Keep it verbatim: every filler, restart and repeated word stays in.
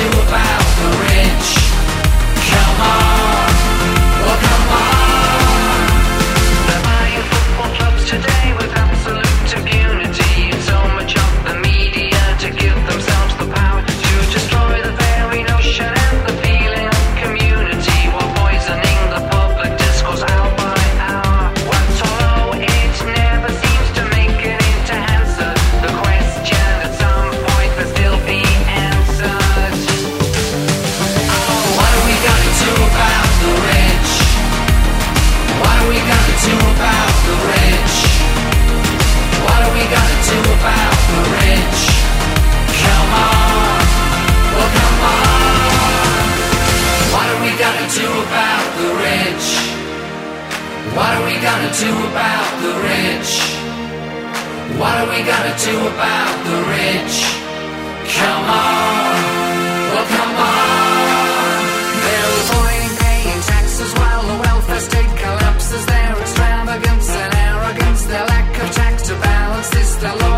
do about the rich? Come on, well come on. They're buying football clubs today with absolute impunity, and so much of the media to give themselves the power to destroy the very notion and the feeling of community, while poisoning the public discourse hour by hour. What's although it never seems to make it into answer, the question at some point will still be answered. Oh, what are we gonna do about the rich? What are we gonna do about the rich? What are we gonna do about the rich? Come on, well come on. What are we gonna do about the rich? What are we gonna do about the rich? What are we gonna do about the rich? Come on, well come on. They're avoiding paying taxes while the welfare state collapses. Their extravagance and arrogance, their lack of tax to balance this, their low